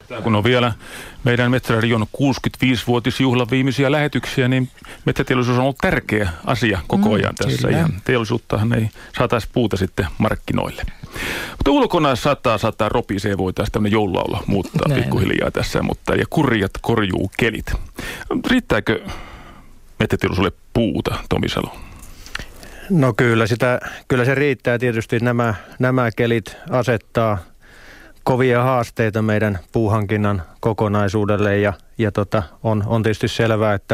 Kun on vielä meidän Metsäradion 65-vuotisjuhlan viimeisiä lähetyksiä, niin metsäteollisuus on ollut tärkeä asia koko ajan tässä. Ihan teollisuuttahan ei saataisi puuta sitten markkinoille. Mutta ulkona sataa ropisee, voitaisiin tämmöinen joululaulu muuttaa pikkuhiljaa tässä, mutta ja kurjat korjuu kelit. Riittääkö metsäteollisuudelle puuta, Tomi Salo? No kyllä se riittää. Tietysti nämä kelit asettaa kovia haasteita meidän puuhankinnan kokonaisuudelle ja on tietysti selvää, että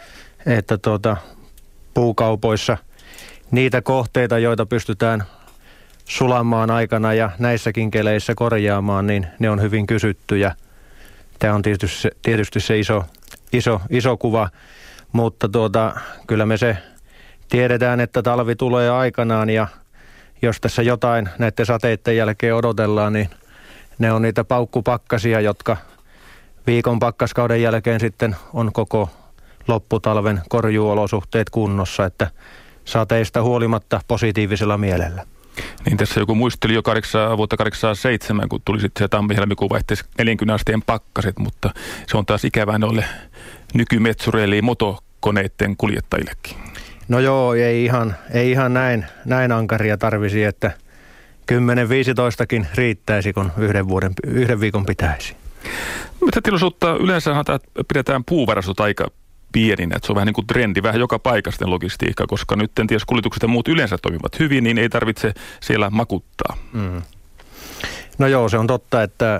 puukaupoissa niitä kohteita, joita pystytään sulamaan aikana ja näissäkin keleissä korjaamaan, niin ne on hyvin kysyttyjä. Tämä on tietysti se iso kuva, mutta kyllä me se tiedetään, että talvi tulee aikanaan ja jos tässä jotain näiden sateiden jälkeen odotellaan, niin ne on niitä paukkupakkasia, jotka viikon pakkaskauden jälkeen sitten on koko lopputalven korjuuolosuhteet kunnossa, että sateista huolimatta positiivisella mielellä. Niin tässä joku muisteli jo vuotta 1987, kun tuli sitten se tammi-helmikuun vaihteessa 40 asteen pakkaset, mutta se on taas ikävää noille nykymetsureille ja motokoneiden kuljettajillekin. No joo, ei ihan näin ankaria tarvisi, että 10-15kin riittäisi, kun yhden viikon pitäisi. Metsäteollisuutta yleensä pidetään puuvarastot aika pieninä, että se on vähän niin kuin trendi, vähän joka paikasta logistiikka, koska nyt ties kuljetukset ja muut yleensä toimivat hyvin, niin ei tarvitse siellä makuttaa. Mm. No joo, se on totta, että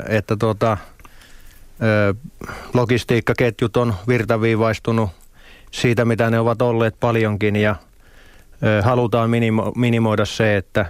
logistiikkaketjut on virtaviivaistunut siitä, mitä ne ovat olleet paljonkin ja halutaan minimoida se, että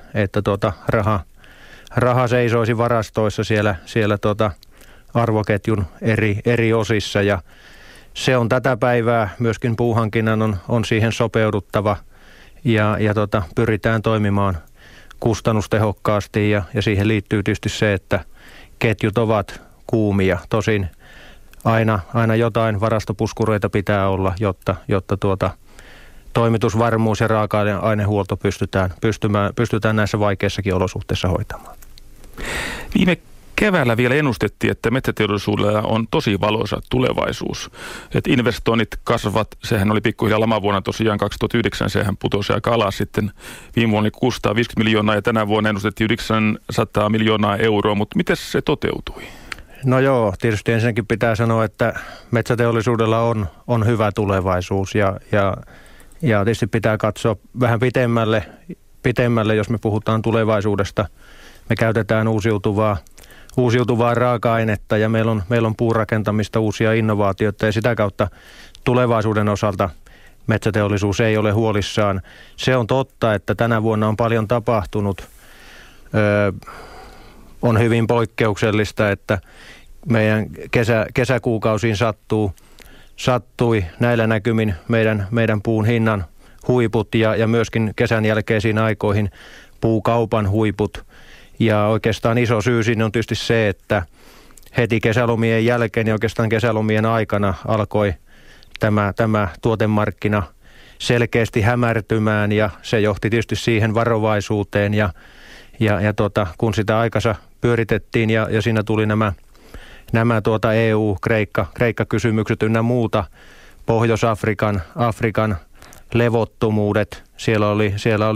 raha seisoisi varastoissa siellä arvoketjun eri osissa ja se on tätä päivää, myöskin puuhankinnan on siihen sopeuduttava ja pyritään toimimaan kustannustehokkaasti ja siihen liittyy tietysti se, että ketjut ovat kuumia. Tosin aina jotain varastopuskureita pitää olla, jotta toimitusvarmuus ja raaka-ainehuolto pystytään näissä vaikeissakin olosuhteissa hoitamaan. Viime keväällä vielä ennustettiin, että metsäteollisuudella on tosi valoisa tulevaisuus. Että investoinnit kasvavat, sehän oli pikkuhiljaa lamavuonna tosiaan 2009, sehän putosi aika alas sitten. Viime vuonna 650 miljoonaa ja tänä vuonna ennustettiin 900 miljoonaa euroa, mutta miten se toteutui? No joo, tietysti ensinnäkin pitää sanoa, että metsäteollisuudella on hyvä tulevaisuus ja tietysti pitää katsoa vähän pitemmälle, jos me puhutaan tulevaisuudesta. Me käytetään uusiutuvaa raaka-ainetta ja meillä on puurakentamista, uusia innovaatioita ja sitä kautta tulevaisuuden osalta metsäteollisuus ei ole huolissaan. Se on totta, että tänä vuonna on paljon tapahtunut. On hyvin poikkeuksellista, että meidän kesäkuukausiin sattui näillä näkymin meidän puun hinnan huiput ja myöskin kesän jälkeisiin aikoihin puukaupan huiput. Ja oikeastaan iso syy siinä on tietysti se, että heti kesälomien jälkeen ja oikeastaan kesälomien aikana alkoi tämä tuotemarkkina selkeästi hämärtymään ja se johti tietysti siihen varovaisuuteen ja kun sitä aikansa pyöritettiin ja siinä tuli nämä EU-Kreikka-kysymykset ynnä muuta, Pohjois-Afrikan levottomuudet, siellä oli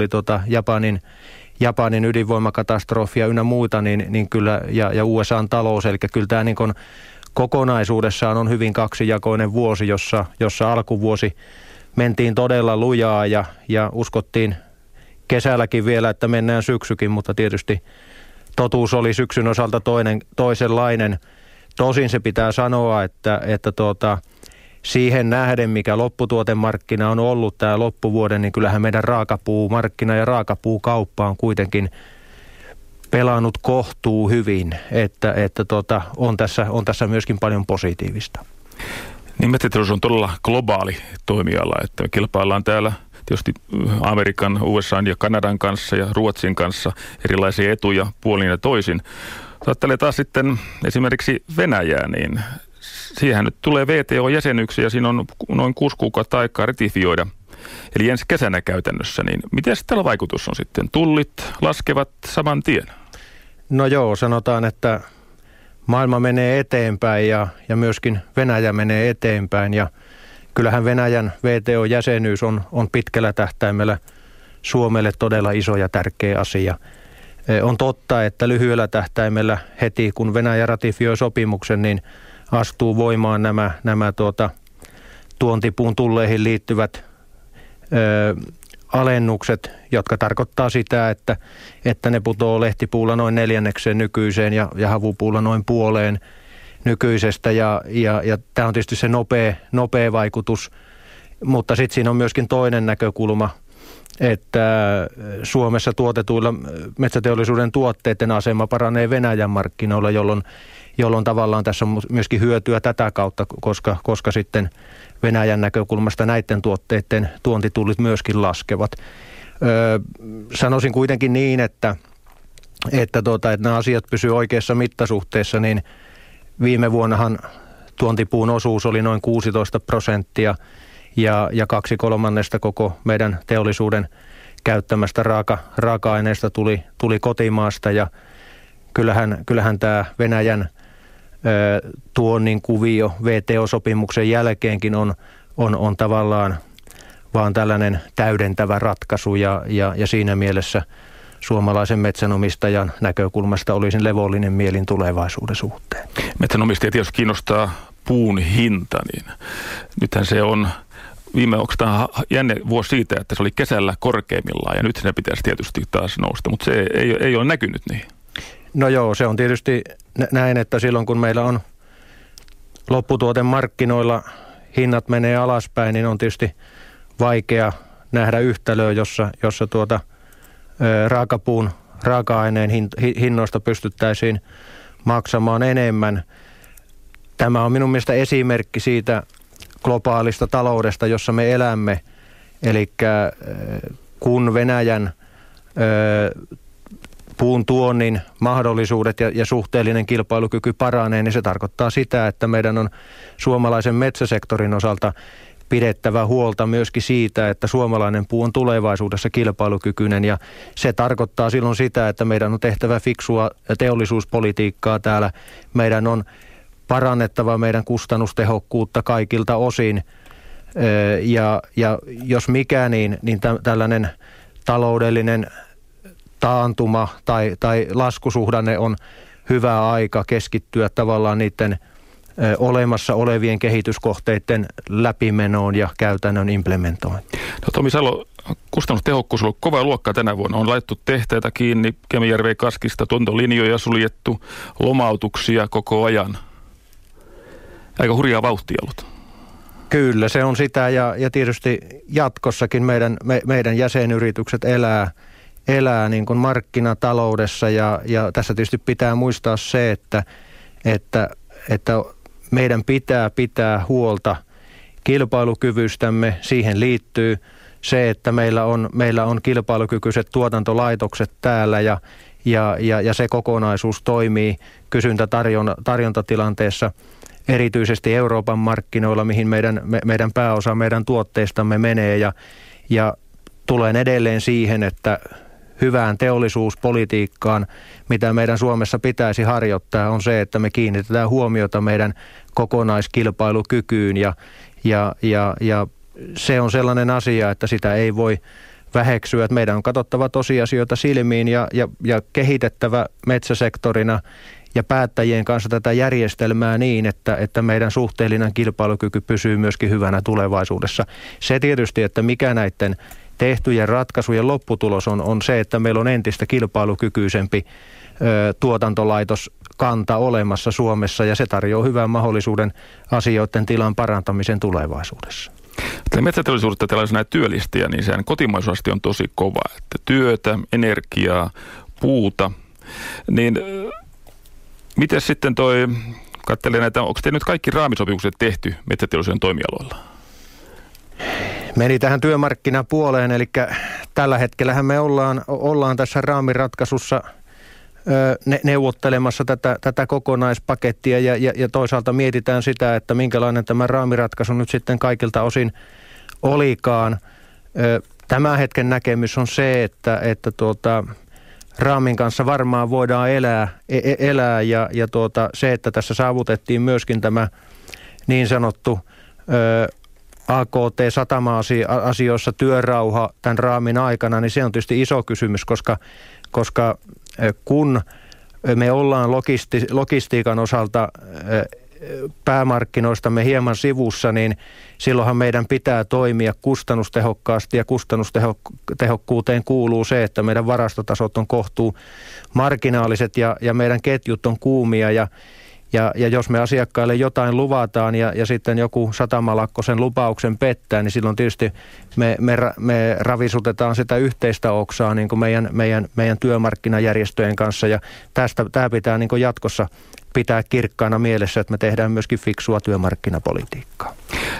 Japanin ydinvoimakatastrofia ynnä muuta, niin kyllä, ja USA:n talous, eli kyllä tämä niin kuin kokonaisuudessaan on hyvin kaksijakoinen vuosi, jossa alkuvuosi mentiin todella lujaa ja uskottiin kesälläkin vielä, että mennään syksykin, mutta tietysti totuus oli syksyn osalta toisenlainen. Tosin se pitää sanoa, että siihen nähden, mikä lopputuotemarkkina on ollut tämä loppuvuoden, niin kyllähän meidän raakapuumarkkina ja raakapuukauppa on kuitenkin pelannut kohtuu hyvin, että on tässä myöskin paljon positiivista. Niin metsäteollisuus on todella globaali toimiala, että me kilpaillaan täällä tietysti Amerikan, USA ja Kanadan kanssa ja Ruotsin kanssa erilaisia etuja puolin ja toisin. Ajattelee taas sitten esimerkiksi Venäjää, niin siihen nyt tulee VTO-jäsenyksiä ja siinä on noin 6 kuukautta aikaa ratifioida. Eli ensi kesänä käytännössä, niin miten tällä vaikutus on sitten? Tullit laskevat saman tien? No joo, sanotaan, että maailma menee eteenpäin ja myöskin Venäjä menee eteenpäin ja kyllähän Venäjän WTO-jäsenyys on pitkällä tähtäimellä Suomelle todella iso ja tärkeä asia. On totta, että lyhyellä tähtäimellä heti kun Venäjä ratifioi sopimuksen, niin astuu voimaan nämä tuontipuun tulleihin liittyvät alennukset, jotka tarkoittaa sitä, että ne putoo lehtipuulla noin 1/4 nykyiseen ja havupuulla noin puoleen nykyisestä ja tämä on tietysti se nopea vaikutus, mutta sitten siinä on myöskin toinen näkökulma, että Suomessa tuotetuilla metsäteollisuuden tuotteiden asema paranee Venäjän markkinoilla, jolloin tavallaan tässä on myöskin hyötyä tätä kautta, koska sitten Venäjän näkökulmasta näiden tuotteiden tuontitullit myöskin laskevat. Sanoisin kuitenkin niin, että nämä asiat pysyvät oikeassa mittasuhteessa, niin viime vuonnahan tuontipuun osuus oli noin 16% ja 2/3 koko meidän teollisuuden käyttämästä raaka-aineesta tuli kotimaasta ja kyllähän tämä Venäjän tuonnin kuvio WTO-sopimuksen jälkeenkin on tavallaan vaan tällainen täydentävä ratkaisu ja siinä mielessä suomalaisen metsänomistajan näkökulmasta olisin levollinen mielin tulevaisuuden suhteen. Metsänomistajia tietysti kiinnostaa puun hinta, niin nythän se on onko tämä jänne vuosi siitä, että se oli kesällä korkeimmillaan ja nyt ne pitäisi tietysti taas nousta, mutta se ei ole näkynyt niin. No joo, se on tietysti näin, että silloin kun meillä on lopputuotemarkkinoilla hinnat menee alaspäin, niin on tietysti vaikea nähdä yhtälöä, jossa raakapuun raaka-aineen hinnoista pystyttäisiin maksamaan enemmän. Tämä on minun mielestä esimerkki siitä globaalista taloudesta, jossa me elämme. Eli kun Venäjän puun tuonnin mahdollisuudet ja suhteellinen kilpailukyky paranee, niin se tarkoittaa sitä, että meidän on suomalaisen metsäsektorin osalta pidettävä huolta myöskin siitä, että suomalainen puu on tulevaisuudessa kilpailukykyinen ja se tarkoittaa silloin sitä, että meidän on tehtävä fiksua teollisuuspolitiikkaa täällä. Meidän on parannettava meidän kustannustehokkuutta kaikilta osin ja jos mikä, niin tällainen taloudellinen taantuma tai laskusuhdanne on hyvä aika keskittyä tavallaan niiden olemassa olevien kehityskohteiden läpimenoon ja käytännön implementointiin. No Tomi Salo, kustannustehokkuus on ollut kovaa luokkaa tänä vuonna. On laittu tehtäitä kiinni, Kemijärven Kaskista, tuontolinjoja suljettu, lomautuksia koko ajan. Aika hurjaa vauhtia ollut. Kyllä, se on sitä ja tietysti jatkossakin meidän jäsenyritykset elää niin kuin markkinataloudessa ja tässä tietysti pitää muistaa se, että meidän pitää huolta kilpailukyvystämme. Siihen liittyy se, että meillä on kilpailukykyiset tuotantolaitokset täällä ja se kokonaisuus toimii kysyntä-tarjontatilanteessa erityisesti Euroopan markkinoilla, mihin meidän pääosa meidän tuotteistamme menee ja tulen edelleen siihen, että hyvään teollisuuspolitiikkaan, mitä meidän Suomessa pitäisi harjoittaa, on se, että me kiinnitetään huomiota meidän kokonaiskilpailukykyyn ja se on sellainen asia, että sitä ei voi väheksyä. Että meidän on katsottava tosiasioita silmiin ja kehitettävä metsäsektorina ja päättäjien kanssa tätä järjestelmää niin, että meidän suhteellinen kilpailukyky pysyy myöskin hyvänä tulevaisuudessa. Se tietysti, että mikä näiden tehtyjen ratkaisujen lopputulos on se, että meillä on entistä kilpailukykyisempi tuotantolaitoskanta olemassa Suomessa ja se tarjoaa hyvän mahdollisuuden asioiden tilan parantamisen tulevaisuudessa. Metsäteollisuudesta tällaisena työllistäjä, niin sehän kotimaisuusaste on tosi kova. Että työtä, energiaa, puuta. Niin miten sitten katselee näitä, onko te nyt kaikki raamisopimukset tehty metsäteollisuuden toimialoilla? Meni tähän työmarkkinapuoleen, eli tällä hetkellähän me ollaan tässä raamiratkaisussa neuvottelemassa tätä kokonaispakettia ja toisaalta mietitään sitä, että minkälainen tämä raamiratkaisu nyt sitten kaikilta osin olikaan. Tämän hetken näkemys on se, että raamin kanssa varmaan voidaan elää ja se, että tässä saavutettiin myöskin tämä niin sanottu AKT-satama-asioissa työrauha tämän raamin aikana, niin se on tietysti iso kysymys, koska kun me ollaan logistiikan osalta päämarkkinoistamme hieman sivussa, niin silloinhan meidän pitää toimia kustannustehokkaasti ja kustannustehokkuuteen kuuluu se, että meidän varastotasot on kohtuu marginaaliset ja meidän ketjut on kuumia ja jos me asiakkaille jotain luvataan ja sitten joku satamalakko sen lupauksen pettää, niin silloin tietysti me ravisutetaan sitä yhteistä oksaa niin kuin meidän työmarkkinajärjestöjen kanssa ja tämä pitää niin kuin jatkossa pitää kirkkaana mielessä, että me tehdään myöskin fiksua työmarkkinapolitiikkaa.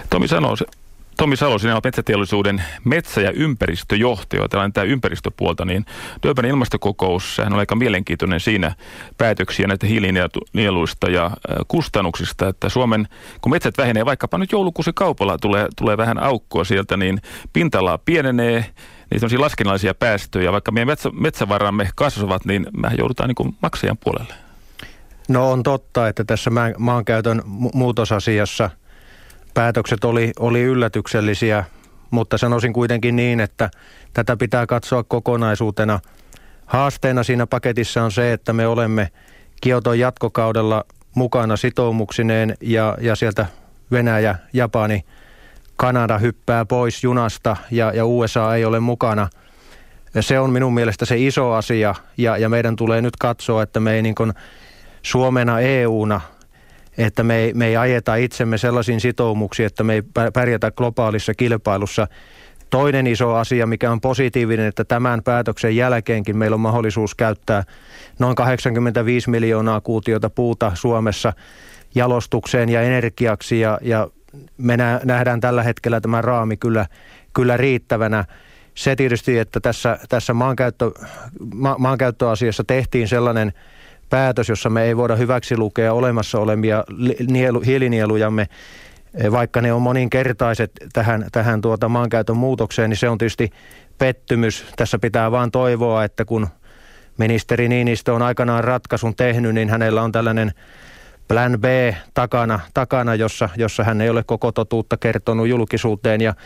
Tomi Salo, sinä olet metsäteollisuuden metsä- ja ympäristöjohtaja. Tällainen tämä ympäristöpuolta, niin Durbanin ilmastokokous, sehän on aika mielenkiintoinen siinä päätöksiä näitä hiilinieluista ja kustannuksista, että Suomen, kun metsät vähenee, vaikkapa nyt joulukuusi kaupalla tulee vähän aukkoa sieltä, niin pinta-alaa pienenee, niin sellaisia laskennallisia päästöjä, vaikka meidän metsävaramme kasvavat, niin mehän joudutaan niin kuin maksajan puolelle. No on totta, että tässä maankäytön muutosasiassa päätökset oli yllätyksellisiä, mutta sanoisin kuitenkin niin, että tätä pitää katsoa kokonaisuutena. Haasteena siinä paketissa on se, että me olemme Kioton jatkokaudella mukana sitoumuksineen ja sieltä Venäjä, Japani, Kanada hyppää pois junasta ja USA ei ole mukana. Se on minun mielestä se iso asia ja meidän tulee nyt katsoa, että me ei niin kuin Suomena EUna, että me ei ajeta itsemme sellaisiin sitoumuksiin, että me ei pärjätä globaalissa kilpailussa. Toinen iso asia, mikä on positiivinen, että tämän päätöksen jälkeenkin meillä on mahdollisuus käyttää noin 85 miljoonaa kuutiota puuta Suomessa jalostukseen ja energiaksi ja me nähdään tällä hetkellä tämä raami kyllä riittävänä. Se tietysti, että tässä maankäyttöasiassa tehtiin sellainen päätös, jossa me ei voida hyväksi lukea olemassa olevia hiilinielujamme, vaikka ne on moninkertaiset tähän maankäytön muutokseen, niin se on tietysti pettymys. Tässä pitää vaan toivoa, että kun ministeri Niinistö on aikanaan ratkaisun tehnyt, niin hänellä on tällainen plan B takana jossa hän ei ole koko totuutta kertonut julkisuuteen ja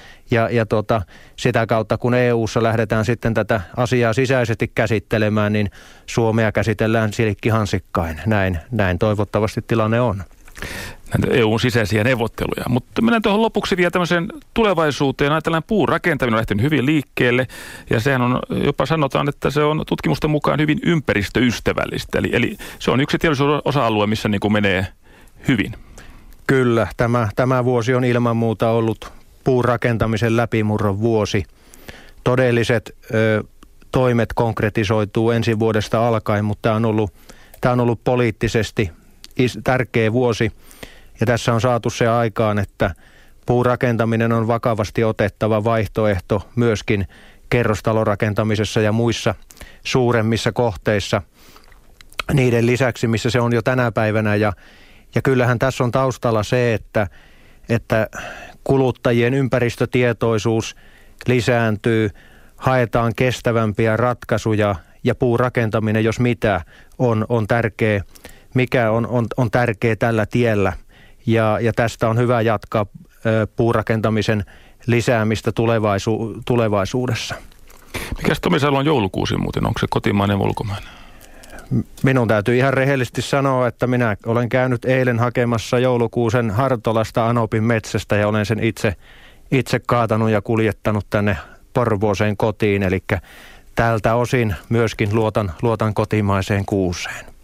sitä kautta kun EU:ssa lähdetään sitten tätä asiaa sisäisesti käsittelemään, niin Suomea käsitellään silkkihansikkain. Näin toivottavasti tilanne on. Näitä EU:n sisäisiä neuvotteluja. Mutta mennään tuohon lopuksi vielä tämmöiseen tulevaisuuteen. Ajatellaan puun rakentaminen on lähtenyt hyvin liikkeelle ja sehän on, jopa sanotaan, että se on tutkimusten mukaan hyvin ympäristöystävällistä. Eli se on yksi teollisuuden osa-alue, missä niin kuin menee hyvin. Kyllä, tämä vuosi on ilman muuta ollut puurakentamisen läpimurron vuosi. Todelliset toimet konkretisoituu ensi vuodesta alkaen, mutta tämä on ollut poliittisesti tärkeä vuosi ja tässä on saatu se aikaan, että puurakentaminen on vakavasti otettava vaihtoehto myöskin kerrostalorakentamisessa ja muissa suuremmissa kohteissa niiden lisäksi, missä se on jo tänä päivänä ja kyllähän tässä on taustalla se, että kuluttajien ympäristötietoisuus lisääntyy, haetaan kestävämpiä ratkaisuja ja puurakentaminen, jos mitä, on tärkeä. Mikä on tärkeä tällä tiellä ja tästä on hyvä jatkaa puurakentamisen lisäämistä tulevaisuudessa. Mikäs Tomi Salon joulukuusi muuten? Onko se kotimainen vai ulkomainen? Minun täytyy ihan rehellisesti sanoa, että minä olen käynyt eilen hakemassa joulukuusen Hartolasta Anopin metsästä ja olen sen itse kaatanut ja kuljettanut tänne Porvooseen kotiin. Eli tältä osin myöskin luotan kotimaiseen kuuseen.